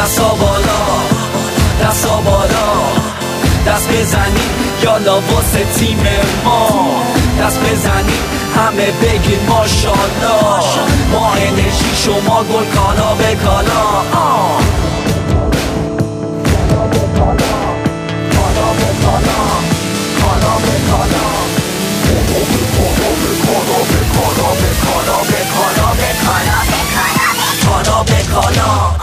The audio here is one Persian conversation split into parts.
دستا بالا دستا بالا، دست بزنیم یالا واسه تیم ما، دست بزنیم همه بگید ماشالله، ما انرژی شما گل کالا به کالا، کالا به کالا، کالا به کالا، کالا به کالا، کالا به کالا، کالا به کالا.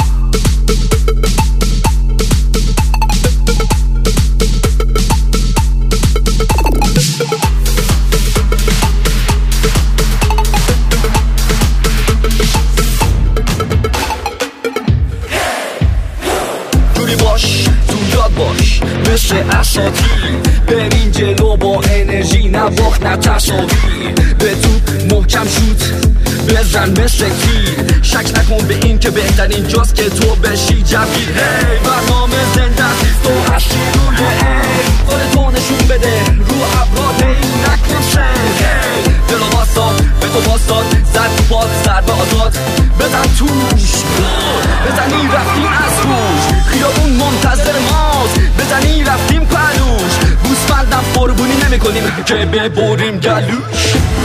باش مثل اساطیر، برین جلو با انرژی، نه باخت نه تصاویر، به تو محکم شد بزن مثل تیر، شک نکن به این که بهترین جاست که تو بشی جویر. هی برنامه زنده است تو هستی روی ای، خودتو نشون بده رو ابراد این نکن سنگ، هی دل واسا به تو باستاد، زد تو پاد ضربه آزاد، بزن توش بزنی رفتیم از روش، خیابون منتظر ماست بزنی رفتیم پلوش، بوسفندم قربونی نمی کنیم که ببریم گلوش.